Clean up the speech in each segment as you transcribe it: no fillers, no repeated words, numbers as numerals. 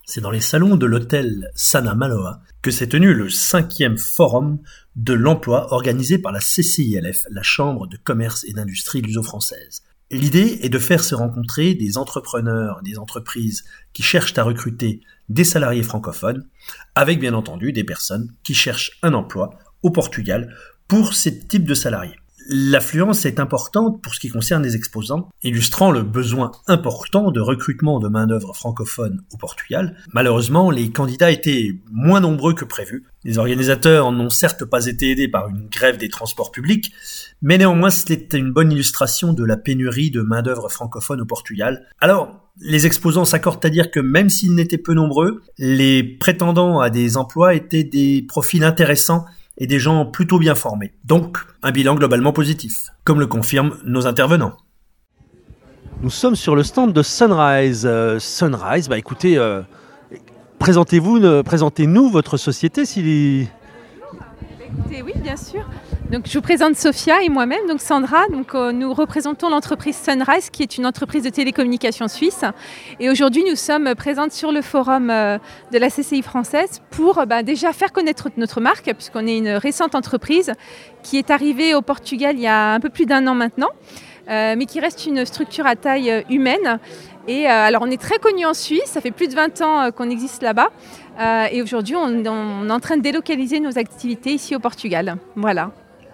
C'est dans les salons de l'hôtel Sana Maloa que s'est tenu le 5e forum de l'emploi organisé par la CCILF, la Chambre de commerce et d'industrie luso-française. L'idée est de faire se rencontrer des entrepreneurs, des entreprises qui cherchent à recruter des salariés francophones, avec bien entendu des personnes qui cherchent un emploi au Portugal pour ces types de salariés. L'affluence est importante pour ce qui concerne les exposants, illustrant le besoin important de recrutement de main-d'œuvre francophone au Portugal. Malheureusement, les candidats étaient moins nombreux que prévu. Les organisateurs n'ont certes pas été aidés par une grève des transports publics, mais néanmoins c'était une bonne illustration de la pénurie de main-d'œuvre francophone au Portugal. Alors, les exposants s'accordent à dire que même s'ils n'étaient peu nombreux, les prétendants à des emplois étaient des profils intéressants et des gens plutôt bien formés. Donc, un bilan globalement positif, comme le confirment nos intervenants. Nous sommes sur le stand de Sunrise. Sunrise, écoutez, présentez-nous votre société. Écoutez, oui, bien sûr. Donc, je vous présente Sophia et moi-même, donc Sandra. Donc, nous représentons l'entreprise Sunrise, qui est une entreprise de télécommunications suisse. Et aujourd'hui, nous sommes présentes sur le forum de la CCI française pour déjà faire connaître notre marque, puisqu'on est une récente entreprise qui est arrivée au Portugal il y a un peu plus d'1 an maintenant, mais qui reste une structure à taille humaine. Et alors, on est très connu en Suisse, ça fait plus de 20 ans qu'on existe là-bas. Et aujourd'hui, on est en train de délocaliser nos activités ici au Portugal. Voilà.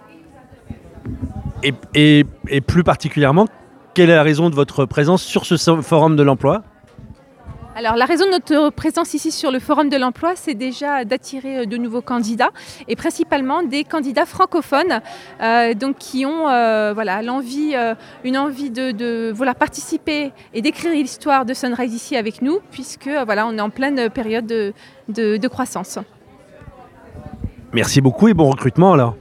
Et plus particulièrement, quelle est la raison de votre présence sur ce forum de l'emploi ? Alors, la raison de notre présence ici sur le Forum de l'Emploi, c'est déjà d'attirer de nouveaux candidats et principalement des candidats francophones donc qui ont une envie de vouloir participer et d'écrire l'histoire de Sunrise ici avec nous, puisque on est en pleine période de croissance. Merci beaucoup et bon recrutement alors.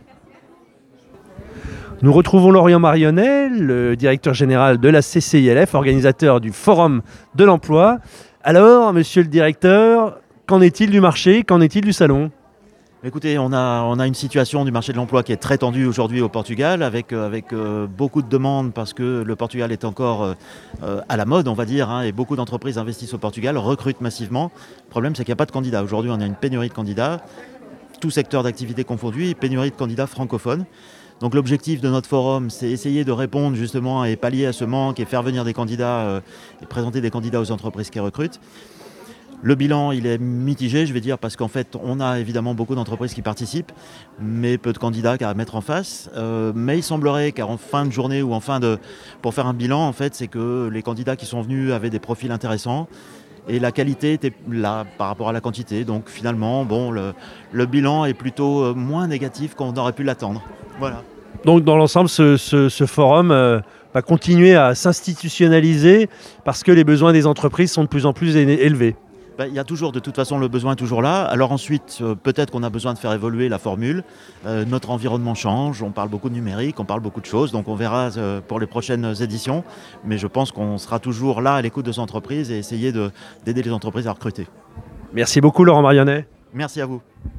Nous retrouvons Laurent Marionnet, le directeur général de la CCILF, organisateur du Forum de l'Emploi. Alors, monsieur le directeur, qu'en est-il du marché ? Qu'en est-il du salon ? Écoutez, on a une situation du marché de l'emploi qui est très tendue aujourd'hui au Portugal, avec beaucoup de demandes parce que le Portugal est encore à la mode, on va dire, et beaucoup d'entreprises investissent au Portugal, recrutent massivement. Le problème, c'est qu'il n'y a pas de candidats. Aujourd'hui, on a une pénurie de candidats, tout secteur d'activité confondu, et pénurie de candidats francophones. Donc l'objectif de notre forum, c'est essayer de répondre justement et pallier à ce manque et faire venir des candidats et présenter des candidats aux entreprises qui recrutent. Le bilan, il est mitigé, je vais dire, parce qu'en fait, on a évidemment beaucoup d'entreprises qui participent, mais peu de candidats à mettre en face. Mais il semblerait qu'en fin de journée ou pour faire un bilan, en fait, c'est que les candidats qui sont venus avaient des profils intéressants. Et la qualité était là par rapport à la quantité. Donc finalement, le bilan est plutôt moins négatif qu'on aurait pu l'attendre. Voilà. Donc dans l'ensemble, ce forum va continuer à s'institutionnaliser parce que les besoins des entreprises sont de plus en plus élevés. Il y a toujours, de toute façon, le besoin est toujours là. Alors ensuite, peut-être qu'on a besoin de faire évoluer la formule. Notre environnement change, on parle beaucoup de numérique, on parle beaucoup de choses. Donc on verra pour les prochaines éditions. Mais je pense qu'on sera toujours là à l'écoute de ces entreprises et essayer d'aider les entreprises à recruter. Merci beaucoup Laurent Marionnet. Merci à vous.